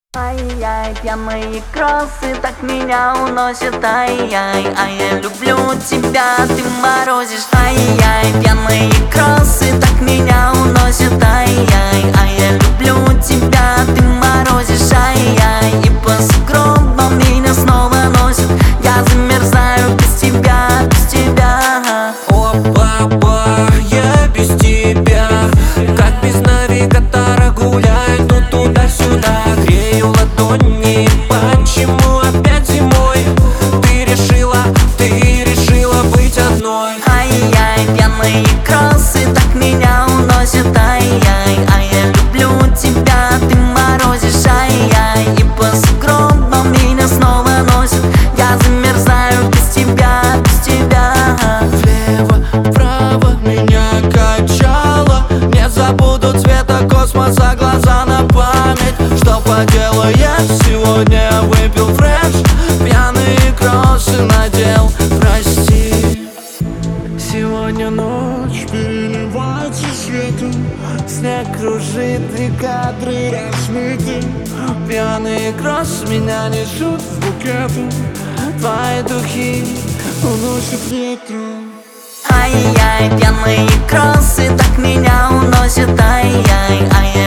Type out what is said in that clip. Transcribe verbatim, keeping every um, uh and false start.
Ай-яй, пьяные кроссы так меня уносят. Ай-яй, а я люблю тебя, ты морозишь. Ай-яй, пьяные кроссы так меня уносят. Ай-яй, а я люблю тебя, ты морозишь. Ай-яй, и по сугробам меня снова носит. Я замерзаю без тебя, без тебя. О-ба-ба, я без тебя, как без навигатора гуляю, ну туда-сюда. Грею ладони, почему опять зимой? Ты решила, ты решила быть одной. Ай-яй, пьяные кроссы так меня уносят. Ай-яй, а я люблю тебя, ты морозишь. Ай-яй, и по сугробам меня снова носит. Я замерзаю без тебя, без тебя. Влево, вправо меня качало. Не забуду цвета космоса, глаза на память. Что поделаешь, сегодня я выпил фреш, пьяные кроссы надел, прости. Сегодня ночь переливается светом, снег кружит и кадры размыты. Пьяные кроссы меня несут в букету, твои духи уносят ветром. Ай-яй, пьяные кроссы так меня уносят. Ай-яй, а я